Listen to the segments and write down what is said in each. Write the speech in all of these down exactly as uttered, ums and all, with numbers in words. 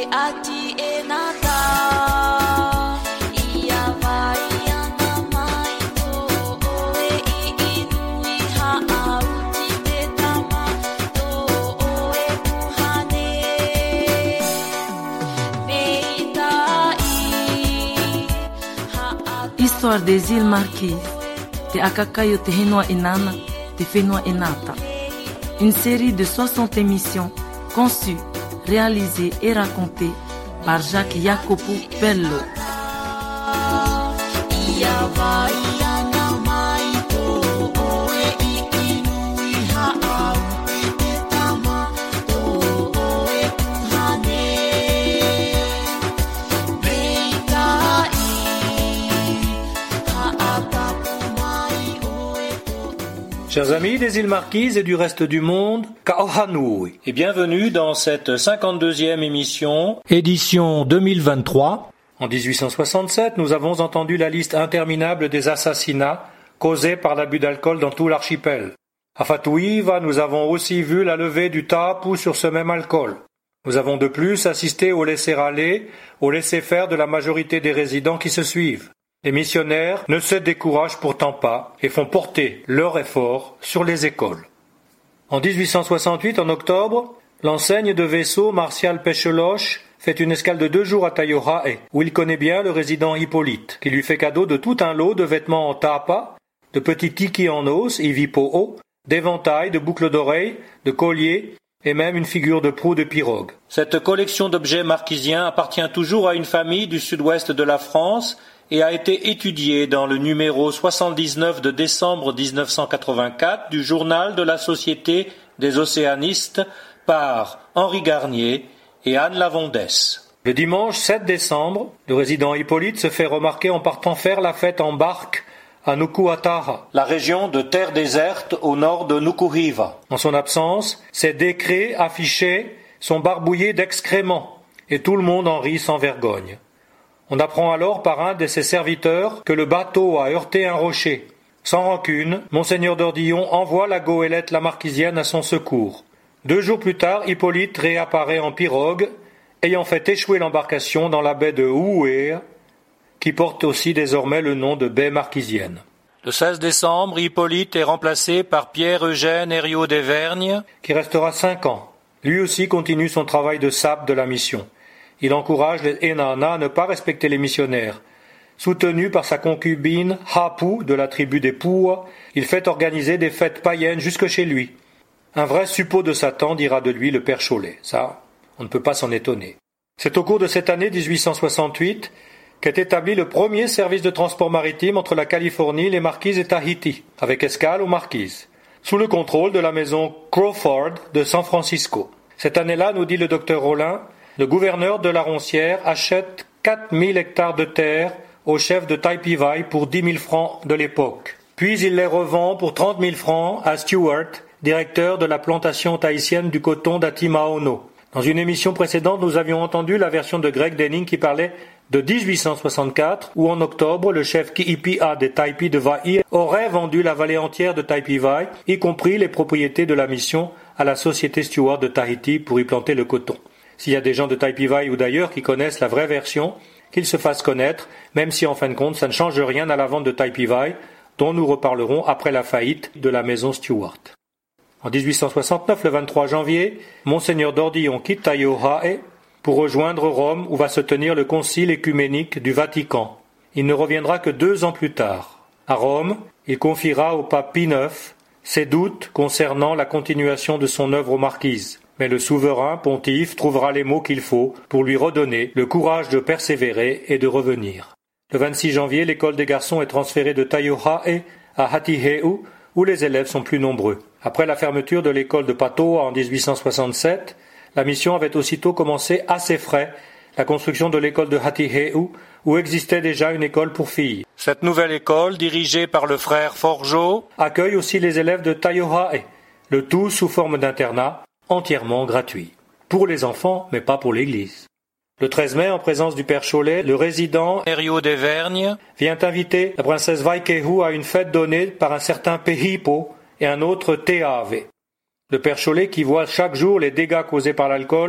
Histoire des îles Marquises, Te Akakaio Te Henua Inana, Te Whenua Inata. Une série de soixante émissions conçues, réalisées et racontées par Jacques Jacopo Bello. Chers amis des îles Marquises et du reste du monde, Ka'ohanui, et bienvenue dans cette cinquante-deuxième émission, édition deux mille vingt-trois. En dix-huit cent soixante-sept, nous avons entendu la liste interminable des assassinats causés par l'abus d'alcool dans tout l'archipel. À Fatuiva, nous avons aussi vu la levée du tapu sur ce même alcool. Nous avons de plus assisté au laisser-aller, au laisser-faire de la majorité des résidents qui se suivent. Les missionnaires ne se découragent pourtant pas et font porter leur effort sur les écoles. En dix-huit cent soixante-huit, en octobre, l'enseigne de vaisseau Martial Pecheloche fait une escale de deux jours à Taiohae, où il connaît bien le résident Hippolyte, qui lui fait cadeau de tout un lot de vêtements en tapa, de petits tiki en os, ivipo'o, d'éventails, de boucles d'oreilles, de colliers, et même une figure de proue de pirogue. Cette collection d'objets marquisiens appartient toujours à une famille du sud-ouest de la France, et a été étudié dans le numéro soixante-dix-neuf de décembre dix-neuf cent quatre-vingt-quatre du journal de la Société des océanistes par Henri Garnier et Anne Lavondesse. Le dimanche sept décembre, le résident Hippolyte se fait remarquer en partant faire la fête en barque à Nuku'ataha, la région de terre déserte au nord de Nukuhiva. En son absence, ses décrets affichés sont barbouillés d'excréments, et tout le monde en rit sans vergogne. On apprend alors par un de ses serviteurs que le bateau a heurté un rocher. Sans rancune, Monseigneur d'Ordillon envoie la goélette lamarquisienne à son secours. Deux jours plus tard, Hippolyte réapparaît en pirogue, ayant fait échouer l'embarcation dans la baie de Ouéa, qui porte aussi désormais le nom de baie marquisienne. Le seize décembre, Hippolyte est remplacé par Pierre-Eugène Herriot d'Evergne, qui restera cinq ans. Lui aussi continue son travail de sape de la mission. Il encourage les Enana à ne pas respecter les missionnaires. Soutenu par sa concubine Hapu de la tribu des Pua, il fait organiser des fêtes païennes jusque chez lui. Un vrai suppôt de Satan, dira de lui le père Chollet. Ça, on ne peut pas s'en étonner. C'est au cours de cette année dix-huit cent soixante-huit qu'est établi le premier service de transport maritime entre la Californie, les Marquises et Tahiti, avec escale aux Marquises, sous le contrôle de la maison Crawford de San Francisco. Cette année-là, nous dit le docteur Rollin, le gouverneur de la Roncière achète quatre mille hectares de terre au chef de Taipei pour dix mille francs de l'époque. Puis il les revend pour trente mille francs à Stewart, directeur de la plantation tahitienne du coton d'Atimaono. Dans une émission précédente, nous avions entendu la version de Greg Denning qui parlait de dix-huit cent soixante-quatre, où en octobre, le chef Ki'ipia des Taipi de Vai aurait vendu la vallée entière de Taipei, y compris les propriétés de la mission, à la société Stewart de Tahiti pour y planter le coton. S'il y a des gens de Taipei ou d'ailleurs qui connaissent la vraie version, qu'ils se fassent connaître, même si en fin de compte ça ne change rien à la vente de Taipei, dont nous reparlerons après la faillite de la maison Stewart. En dix-huit cent soixante-neuf, le vingt-trois janvier, Monseigneur d'Ordillon quitte Taiohae pour rejoindre Rome où va se tenir le concile écuménique du Vatican. Il ne reviendra que deux ans plus tard. À Rome, il confiera au pape Pie neuf ses doutes concernant la continuation de son œuvre aux Marquises. Mais le souverain pontife trouvera les mots qu'il faut pour lui redonner le courage de persévérer et de revenir. Le vingt-six janvier, l'école des garçons est transférée de Taiohae à Hatiheu, où les élèves sont plus nombreux. Après la fermeture de l'école de Patoa en dix-huit cent soixante-sept, la mission avait aussitôt commencé à ses frais la construction de l'école de Hatiheu, où existait déjà une école pour filles. Cette nouvelle école, dirigée par le frère Forgeot, accueille aussi les élèves de Taiohae, le tout sous forme d'internat, entièrement gratuit. Pour les enfants, mais pas pour l'Église. Le treize mai, en présence du père Chollet, le résident Herriot d'Evergne vient inviter la princesse Vaikehu à une fête donnée par un certain Pehipo et un autre Teave. Le père Chollet, qui voit chaque jour les dégâts causés par l'alcool,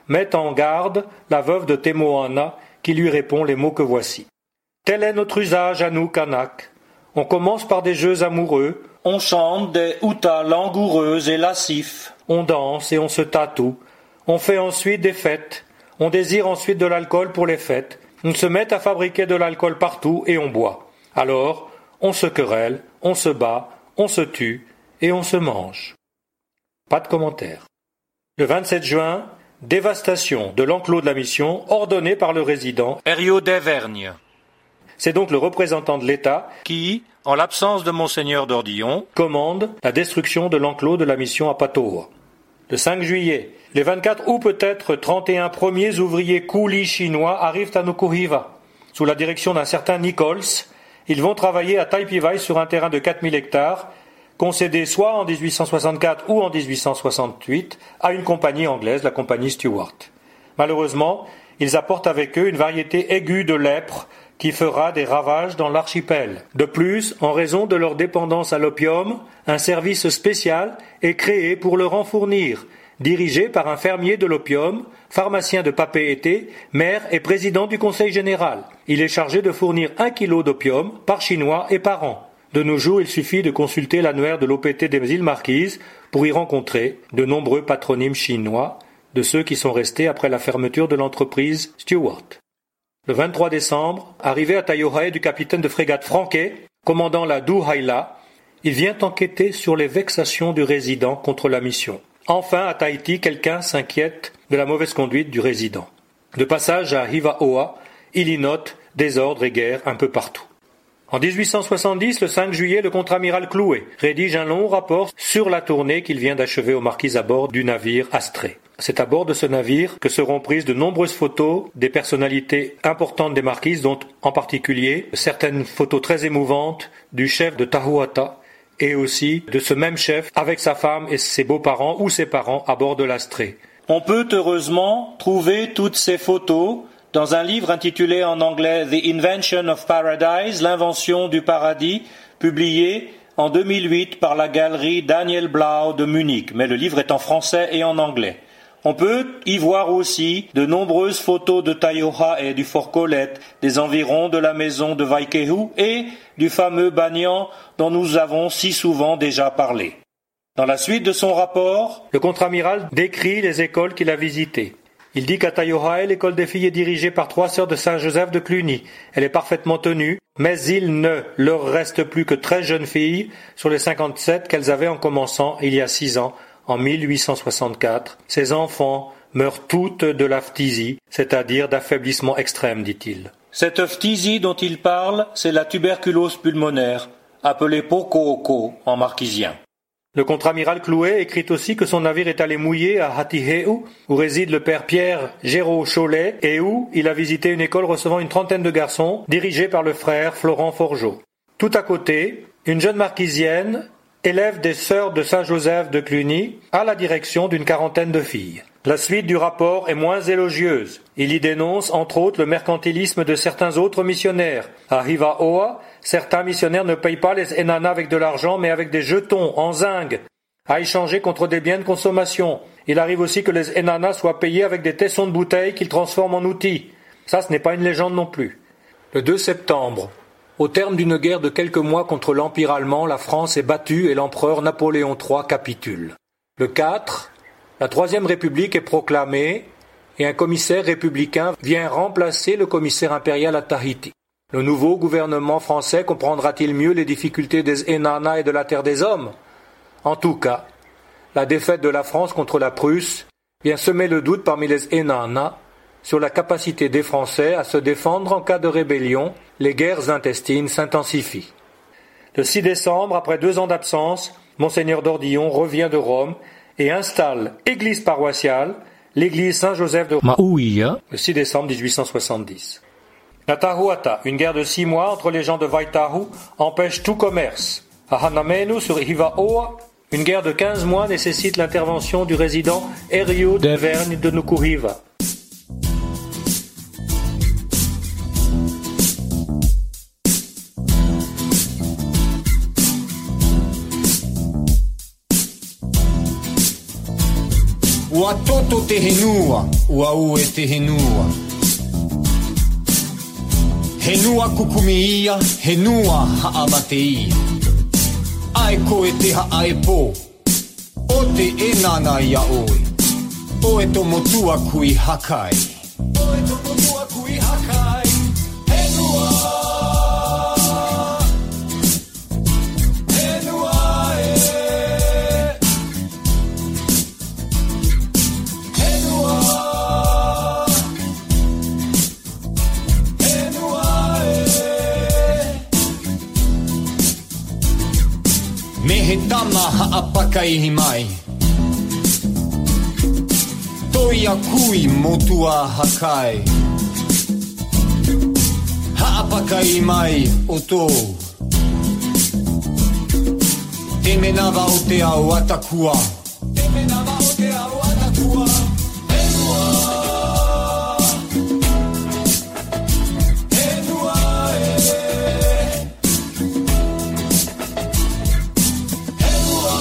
met en garde la veuve de Temoana, qui lui répond les mots que voici. Tel est notre usage à nous, Kanak. On commence par des jeux amoureux, on chante des outas langoureux et lascifs, on danse et on se tatoue, on fait ensuite des fêtes, on désire ensuite de l'alcool pour les fêtes, on se met à fabriquer de l'alcool partout et on boit. Alors, on se querelle, on se bat, on se tue et on se mange. Pas de commentaire. Le vingt-sept juin, dévastation de l'enclos de la mission ordonnée par le résident Herriot d'Evergne. C'est donc le représentant de l'État qui, en l'absence de Monseigneur d'Ordillon, commande la destruction de l'enclos de la mission à Patoa. Le cinq juillet, les vingt-quatre ou peut-être trente et un premiers ouvriers coulis chinois arrivent à Nukuhiva. Sous la direction d'un certain Nichols, ils vont travailler à Taipei sur un terrain de quatre mille hectares, concédé soit en dix-huit cent soixante-quatre ou en dix-huit cent soixante-huit à une compagnie anglaise, la compagnie Stewart. Malheureusement, ils apportent avec eux une variété aiguë de lèpre qui fera des ravages dans l'archipel. De plus, en raison de leur dépendance à l'opium, un service spécial est créé pour leur en fournir, dirigé par un fermier de l'opium, pharmacien de Papeete, maire et président du conseil général. Il est chargé de fournir un kilo d'opium par Chinois et par an. De nos jours, il suffit de consulter l'annuaire de l'O P T des îles Marquises pour y rencontrer de nombreux patronymes chinois de ceux qui sont restés après la fermeture de l'entreprise Stewart. Le vingt-trois décembre, arrivé à Taiohae du capitaine de frégate Franquet, commandant la Douhaila, il vient enquêter sur les vexations du résident contre la mission. Enfin, à Tahiti, quelqu'un s'inquiète de la mauvaise conduite du résident. De passage à Hivaoa, il y note désordre et guerre un peu partout. En dix-huit cent soixante-dix, le cinq juillet, le contre-amiral Clouet rédige un long rapport sur la tournée qu'il vient d'achever aux marquises à bord du navire Astrée. C'est à bord de ce navire que seront prises de nombreuses photos des personnalités importantes des marquises, dont en particulier certaines photos très émouvantes du chef de Tahuata et aussi de ce même chef avec sa femme et ses beaux-parents ou ses parents à bord de l'Astrée. On peut heureusement trouver toutes ces photos dans un livre intitulé en anglais The Invention of Paradise, l'invention du paradis, publié en deux mille huit par la galerie Daniel Blau de Munich, mais le livre est en français et en anglais. On peut y voir aussi de nombreuses photos de Taiohae et du Fort Colette, des environs de la maison de Waikehu et du fameux Banyan dont nous avons si souvent déjà parlé. Dans la suite de son rapport, le contre-amiral décrit les écoles qu'il a visitées. Il dit qu'à Taiohae, l'école des filles est dirigée par trois sœurs de Saint-Joseph de Cluny. Elle est parfaitement tenue, mais il ne leur reste plus que treize jeunes filles sur les cinquante-sept qu'elles avaient en commençant il y a six ans, en mille huit cent soixante-quatre. Ces enfants meurent toutes de la phtisie, c'est-à-dire d'affaiblissement extrême, dit-il. Cette phtisie dont il parle, c'est la tuberculose pulmonaire, appelée poco-oko en marquisien. Le contre-amiral Clouet écrit aussi que son navire est allé mouiller à Hatiheu, où réside le père Pierre Géraud Cholet, et où il a visité une école recevant une trentaine de garçons, dirigée par le frère Florent Forgeot. Tout à côté, une jeune marquisienne, élève des sœurs de Saint-Joseph de Cluny, a la direction d'une quarantaine de filles. La suite du rapport est moins élogieuse. Il y dénonce, entre autres, le mercantilisme de certains autres missionnaires. À Hivaoa, certains missionnaires ne payent pas les enanas avec de l'argent, mais avec des jetons en zinc, à échanger contre des biens de consommation. Il arrive aussi que les enanas soient payés avec des tessons de bouteilles qu'ils transforment en outils. Ça, ce n'est pas une légende non plus. Le deux septembre, au terme d'une guerre de quelques mois contre l'Empire allemand, la France est battue et l'empereur Napoléon trois capitule. Le quatre, la Troisième République est proclamée et un commissaire républicain vient remplacer le commissaire impérial à Tahiti. Le nouveau gouvernement français comprendra-t-il mieux les difficultés des Enanas et de la Terre des Hommes ? En tout cas, la défaite de la France contre la Prusse vient semer le doute parmi les Enanas sur la capacité des Français à se défendre en cas de rébellion. Les guerres intestines s'intensifient. Le six décembre, après deux ans d'absence, Monseigneur d'Ordillon revient de Rome et installe église paroissiale, l'église Saint-Joseph de Maouia, le six décembre dix-huit cent soixante-dix. La Tahuata, une guerre de six mois entre les gens de Waitahu, empêche tout commerce. À Hanamenu, sur Hivaoa, une guerre de quinze mois nécessite l'intervention du résident Herriot d'Evergne de Nukuhiva. Ua toto te henua, ua u e te henua. Henua kukumi ia, henua haamate ia. Ai koe te haa e pō, o te e nana ia oe. O e to motua kui hakai. O e to motua kui hakai. Henua. Henua e. Henua. Henua e. Me he tama haapakai mai. Toia kui motua hakai. Haapakai mai o tō. Te menawa o te au atakua. Te menawa o te au atakua. Henua. Henua e. Henua.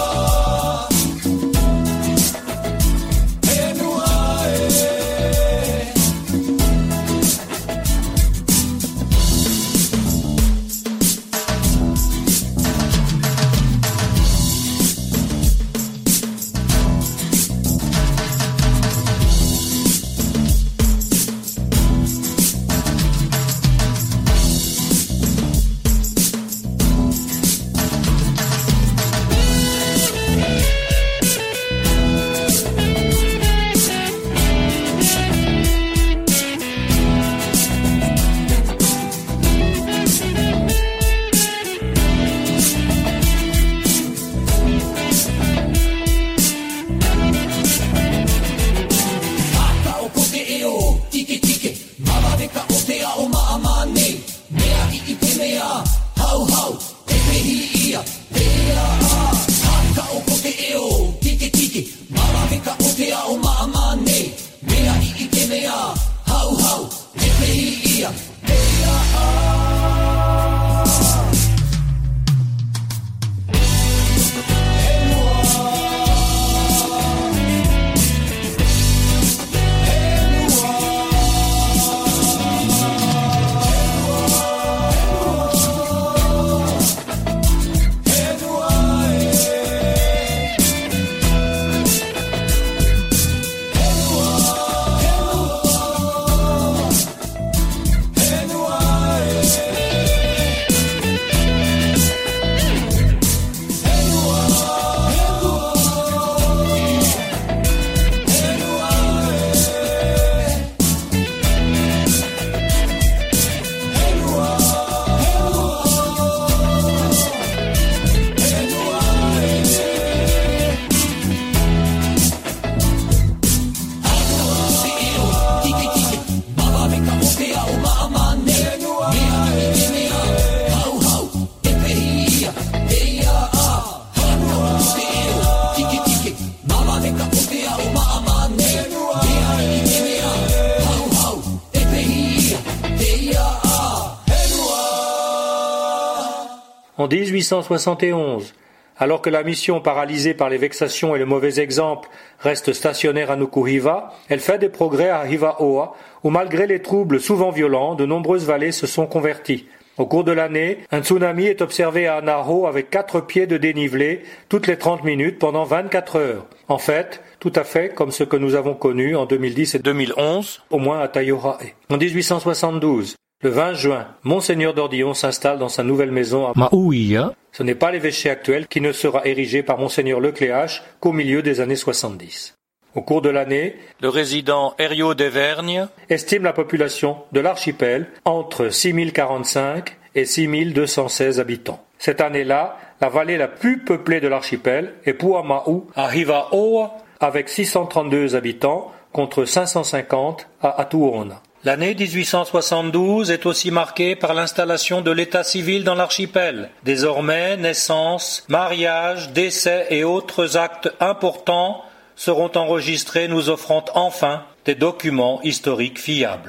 En dix-huit cent soixante et onze, alors que la mission, paralysée par les vexations et le mauvais exemple, reste stationnaire à Nukuhiva, elle fait des progrès à Hiva-Oa, où malgré les troubles souvent violents, de nombreuses vallées se sont converties. Au cours de l'année, un tsunami est observé à Anaho avec quatre pieds de dénivelé toutes les trente minutes pendant vingt-quatre heures. En fait, tout à fait comme ce que nous avons connu en deux mille dix et deux mille onze, au moins à Taiohae. En dix-huit cent soixante-douze, le vingt juin, Monseigneur d'Ordillon s'installe dans sa nouvelle maison à Maouia. Ce n'est pas l'évêché actuel qui ne sera érigé par Monseigneur Lecléache qu'au milieu des années soixante-dix. Au cours de l'année, le résident Herriot d'Evergne estime la population de l'archipel entre six mille quarante-cinq et six mille deux cent seize habitants. Cette année-là, la vallée la plus peuplée de l'archipel est Puamau à Hiva-Oa avec six cent trente-deux habitants contre cinq cent cinquante à Atuona. L'année dix-huit cent soixante-douze est aussi marquée par l'installation de l'état civil dans l'archipel. Désormais, naissances, mariages, décès et autres actes importants seront enregistrés, nous offrant enfin des documents historiques fiables.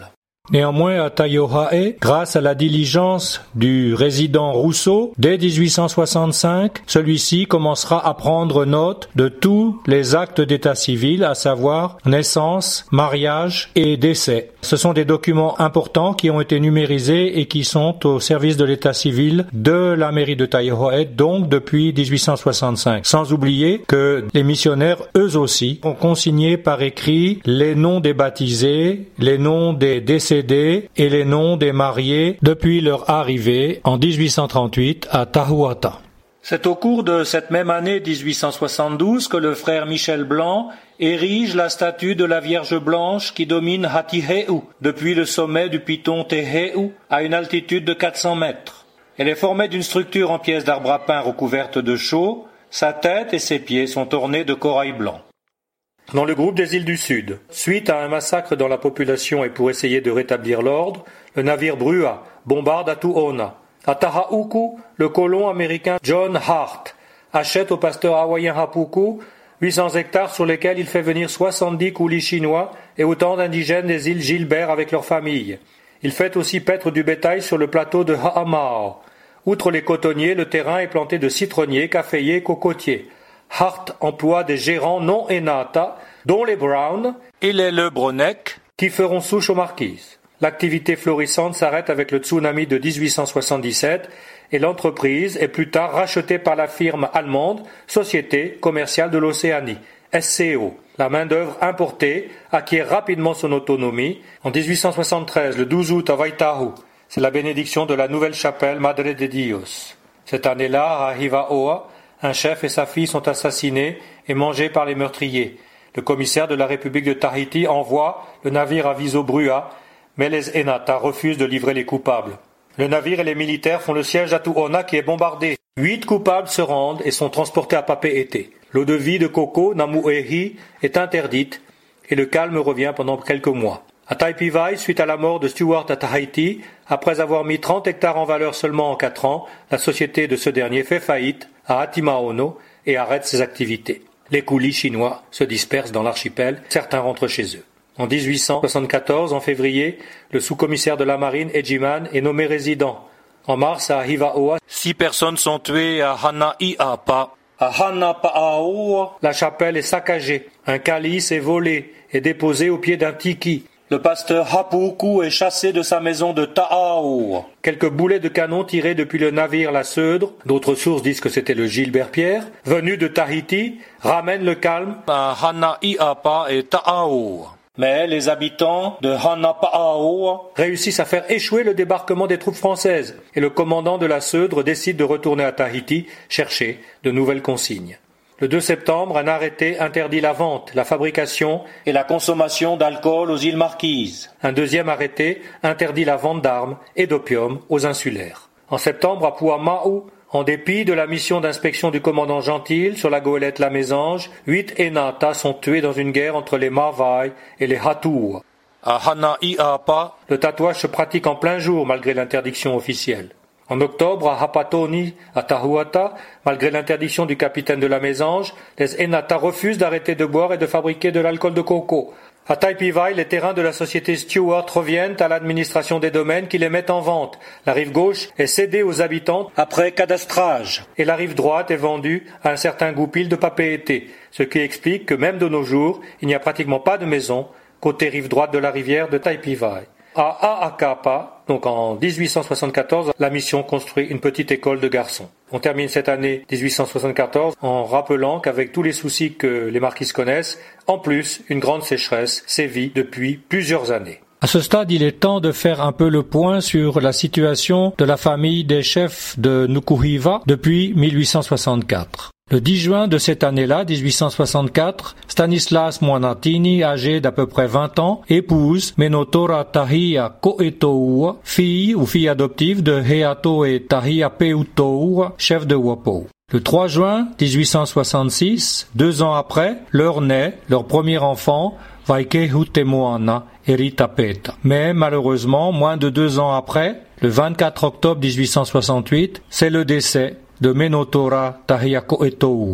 Néanmoins, à Taiohae, grâce à la diligence du résident Rousseau, dès dix-huit cent soixante-cinq, celui-ci commencera à prendre note de tous les actes d'état civil, à savoir naissance, mariage et décès. Ce sont des documents importants qui ont été numérisés et qui sont au service de l'état civil de la mairie de Taiohae, donc depuis dix-huit cent soixante-cinq. Sans oublier que les missionnaires, eux aussi, ont consigné par écrit les noms des baptisés, les noms des décédés et les noms des mariés depuis leur arrivée en dix-huit cent trente-huit à Tahuata. C'est au cours de cette même année dix-huit cent soixante-douze que le frère Michel Blanc érige la statue de la Vierge Blanche qui domine Hatiheu depuis le sommet du piton Teheu à une altitude de quatre cents mètres. Elle est formée d'une structure en pièces d'arbre à pain recouverte de chaux. Sa tête et ses pieds sont ornés de corail blanc. Dans le groupe des îles du Sud, suite à un massacre dans la population et pour essayer de rétablir l'ordre, le navire Brua bombarde Atuona. À Tahauku, le colon américain John Hart achète au pasteur hawaïen Hapuku huit cents hectares sur lesquels il fait venir soixante-dix coulis chinois et autant d'indigènes des îles Gilbert avec leurs familles. Il fait aussi paître du bétail sur le plateau de Ha'amao. Outre les cotonniers, le terrain est planté de citronniers, caféiers et cocotiers. Hart emploie des gérants non Enata, dont les Brown et les Le Bronek, qui feront souche aux marquises. L'activité florissante s'arrête avec le tsunami de dix-huit cent soixante-dix-sept et l'entreprise est plus tard rachetée par la firme allemande Société commerciale de l'Océanie, S C O. La main-d'œuvre importée acquiert rapidement son autonomie. En dix-huit cent soixante-treize, le douze août à Waitahu, c'est la bénédiction de la nouvelle chapelle Madre de Dios. Cette année-là, à Hivaoa, un chef et sa fille sont assassinés et mangés par les meurtriers. Le commissaire de la République de Tahiti envoie le navire à Viso-Brua, mais les Enata refusent de livrer les coupables. Le navire et les militaires font le siège d'Atuona qui est bombardé. Huit coupables se rendent et sont transportés à Papeete. L'eau de vie de coco, Namuehi, est interdite et le calme revient pendant quelques mois. À Taipivai, suite à la mort de Stewart à Tahiti, après avoir mis trente hectares en valeur seulement en quatre ans, la société de ce dernier fait faillite à Atimaono et arrête ses activités. Les coulis chinois se dispersent dans l'archipel, certains rentrent chez eux. En dix-huit cent soixante-quatorze, en février, le sous-commissaire de la marine Ejiman est nommé résident. En mars, à Hivaoa, six personnes sont tuées à Hanai'apa. À Hanapa'aoa, la chapelle est saccagée. Un calice est volé et déposé au pied d'un tiki. Le pasteur Hapuku est chassé de sa maison de Ta'ao. Quelques boulets de canon tirés depuis le navire La Seudre, d'autres sources disent que c'était le Gilbert Pierre, venu de Tahiti, ramènent le calme à Hanai'apa et Ta'ao. Mais les habitants de Hanapa'aoa réussissent à faire échouer le débarquement des troupes françaises et le commandant de La Seudre décide de retourner à Tahiti chercher de nouvelles consignes. Le deux septembre, un arrêté interdit la vente, la fabrication et la consommation d'alcool aux îles Marquises. Un deuxième arrêté interdit la vente d'armes et d'opium aux insulaires. En septembre, à Puama'u, en dépit de la mission d'inspection du commandant Gentil sur la goélette La Mésange, huit Enata sont tués dans une guerre entre les Mavai et les Hatua. À Hanai'apa, le tatouage se pratique en plein jour malgré l'interdiction officielle. En octobre, à Hapatoni, à Tahuata, malgré l'interdiction du capitaine de la Mésange, les Enata refusent d'arrêter de boire et de fabriquer de l'alcool de coco. À Taipivai, les terrains de la société Stewart reviennent à l'administration des domaines qui les met en vente. La rive gauche est cédée aux habitants après cadastrage et la rive droite est vendue à un certain goupil de Papeete, ce qui explique que même de nos jours, il n'y a pratiquement pas de maison côté rive droite de la rivière de Taipivai. À Aakapa, donc en dix-huit cent soixante-quatorze, la mission construit une petite école de garçons. On termine cette année dix-huit cent soixante-quatorze en rappelant qu'avec tous les soucis que les marquises connaissent, en plus, une grande sécheresse sévit depuis plusieurs années. À ce stade, il est temps de faire un peu le point sur la situation de la famille des chefs de Nukuhiva depuis mille huit cent soixante-quatre. Le dix juin de cette année-là, dix-huit cent soixante-quatre, Stanislas Moanatini, âgé d'à peu près vingt ans, épouse Menotora Tahia Ko'etoua, fille ou fille adoptive de Heato et Tahia Peutoua, chef de Wapo. Le trois juin dix-huit cent soixante-six, deux ans après, leur naît leur premier enfant, Vaikehu Temoana Eritapeta. Mais malheureusement, moins de deux ans après, le vingt-quatre octobre dix-huit cent soixante-huit, c'est le décès de Menotora Tahia Ko'etoua.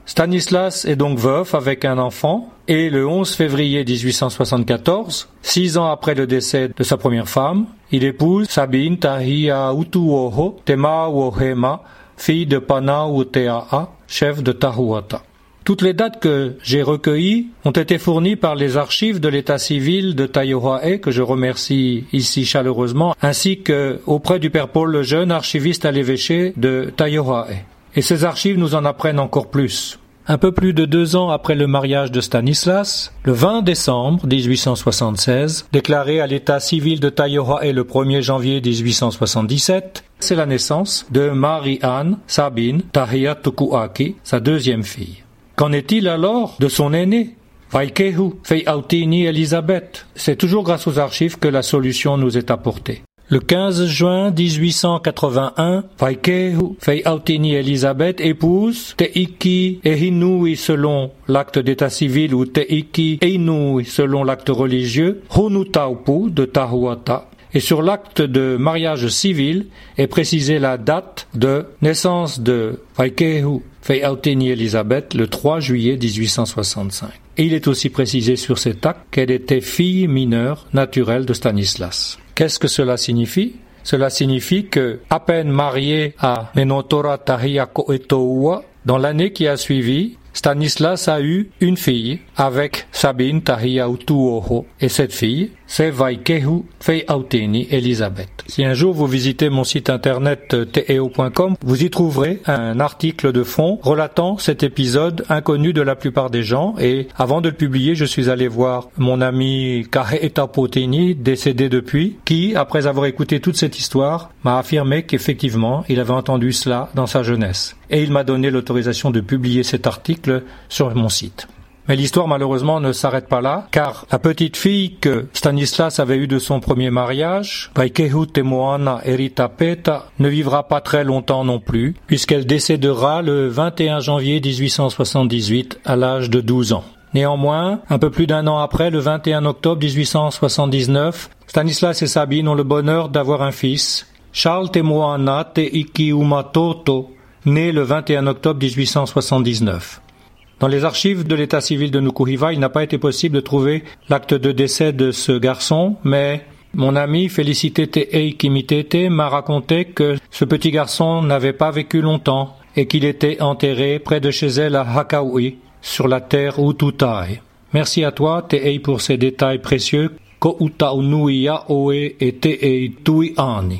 Stanislas est donc veuf avec un enfant et le onze février dix-huit cent soixante-quatorze, six ans après le décès de sa première femme, il épouse Sabine Tahia Utuoho Temawohema, fille de Panautea, chef de Tahuata. Toutes les dates que j'ai recueillies ont été fournies par les archives de l'état civil de Taiohae, que je remercie ici chaleureusement, ainsi que auprès du père Paul Lejeune, archiviste à l'évêché de Taiohae. Et ces archives nous en apprennent encore plus. Un peu plus de deux ans après le mariage de Stanislas, le vingt décembre dix-huit cent soixante-seize, déclaré à l'état civil de Taiohae le premier janvier dix-huit cent soixante-dix-sept, c'est la naissance de Marie-Anne Sabine Tahia Tukuaki, sa deuxième fille. Qu'en est-il alors de son aîné, Vaikehu Feiautini Elisabeth? C'est toujours grâce aux archives que la solution nous est apportée. Le quinze juin dix-huit cent quatre-vingt-un, Vaikehu Feiautini Elisabeth épouse Teiki Ehinui selon l'acte d'état civil ou Teiki Einui selon l'acte religieux, Hunutaupu de Tahuata. Et sur l'acte de mariage civil est précisée la date de naissance de Vaikehu Feiautini Elisabeth le trois juillet dix-huit cent soixante-cinq. Et il est aussi précisé sur cet acte qu'elle était fille mineure naturelle de Stanislas. Qu'est-ce que cela signifie? Cela signifie que, à peine mariée à Menotora Tahia Koetoua, dans l'année qui a suivi, Stanislas a eu une fille avec Sabine Tahia Utuoho. Et cette fille, c'est Vaikehu Feiautini Elisabeth. Si un jour vous visitez mon site internet te e o point com, vous y trouverez un article de fond relatant cet épisode inconnu de la plupart des gens. Et avant de le publier, je suis allé voir mon ami Kaheta Potini, décédé depuis, qui, après avoir écouté toute cette histoire, m'a affirmé qu'effectivement, il avait entendu cela dans sa jeunesse. Et il m'a donné l'autorisation de publier cet article sur mon site. Mais l'histoire malheureusement ne s'arrête pas là, car la petite fille que Stanislas avait eue de son premier mariage, Vaikehu Temoana Eritapeta, ne vivra pas très longtemps non plus, puisqu'elle décédera le vingt et un janvier dix-huit cent soixante-dix-huit à l'âge de douze ans. Néanmoins, un peu plus d'un an après, le vingt et un octobre dix-huit cent soixante-dix-neuf, Stanislas et Sabine ont le bonheur d'avoir un fils, Charles Temoana Teiki Umatoto, né le vingt et un octobre dix-huit cent soixante-dix-neuf. Dans les archives de l'état civil de Nukuhiva, il n'a pas été possible de trouver l'acte de décès de ce garçon, mais mon ami Félicité Te'ei Kimitete m'a raconté que ce petit garçon n'avait pas vécu longtemps et qu'il était enterré près de chez elle à Hakaui, sur la terre Ututai. Merci à toi, Te'ei, pour ces détails précieux. Ko Utaunuia Oe et Te'ei Tui Ani.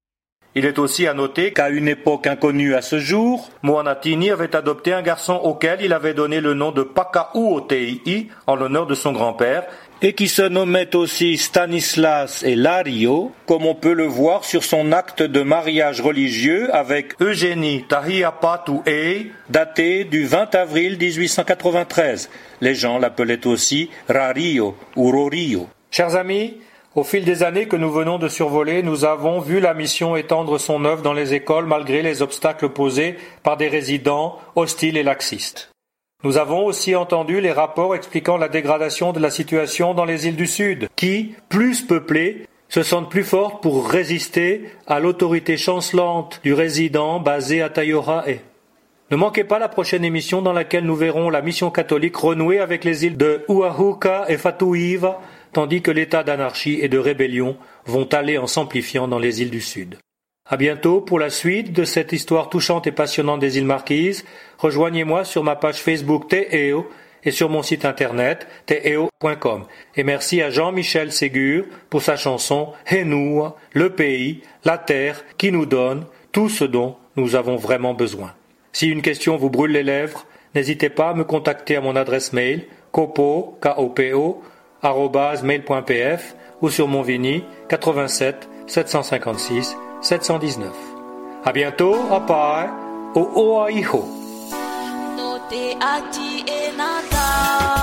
Il est aussi à noter qu'à une époque inconnue à ce jour, Moanatini avait adopté un garçon auquel il avait donné le nom de Pakauotei en l'honneur de son grand-père, et qui se nommait aussi Stanislas et Lario, comme on peut le voir sur son acte de mariage religieux avec Eugénie Tahiapatuei, daté du vingt avril dix-huit cent quatre-vingt-treize. Les gens l'appelaient aussi Rario ou Rorio. Chers amis, au fil des années que nous venons de survoler, nous avons vu la mission étendre son œuvre dans les écoles malgré les obstacles posés par des résidents hostiles et laxistes. Nous avons aussi entendu les rapports expliquant la dégradation de la situation dans les îles du Sud, qui, plus peuplées, se sentent plus fortes pour résister à l'autorité chancelante du résident basé à Taiohae. Ne manquez pas la prochaine émission dans laquelle nous verrons la mission catholique renouer avec les îles de Oahuka et Fatuiva, tandis que l'état d'anarchie et de rébellion vont aller en s'amplifiant dans les îles du Sud. À bientôt pour la suite de cette histoire touchante et passionnante des îles Marquises. Rejoignez-moi sur ma page Facebook Te Eo et sur mon site internet te e o point com. Et merci à Jean-Michel Ségur pour sa chanson Henua, le pays, la terre qui nous donne tout ce dont nous avons vraiment besoin. Si une question vous brûle les lèvres, n'hésitez pas à me contacter à mon adresse mail kopo, K O P O, arobase mail point p f ou sur mon Vini quatre-vingt-sept sept cent cinquante-six sept cent dix-neuf. À bientôt, apai, o oaiho. No te ati e nada.